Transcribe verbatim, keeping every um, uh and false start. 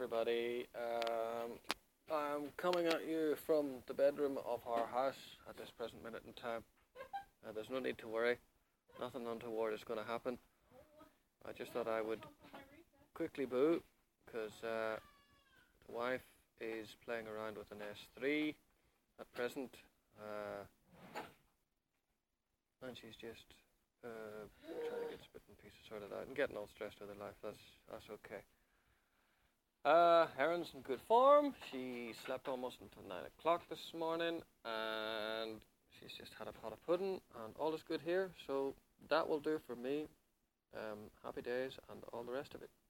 everybody. Um, I'm coming at you from the bedroom of our house at this present minute in time. Uh, there's no need to worry. Nothing untoward is going to happen. I just thought I would quickly boo because uh, the wife is playing around with an S three at present. Uh, and she's just uh, trying to get bits and pieces sorted out and getting all stressed with her life. That's, that's okay. Uh, Erin's in good form. She slept almost until nine o'clock this morning, and she's just had a pot of pudding, and all is good here. So that will do for me. Um, happy days and all the rest of it.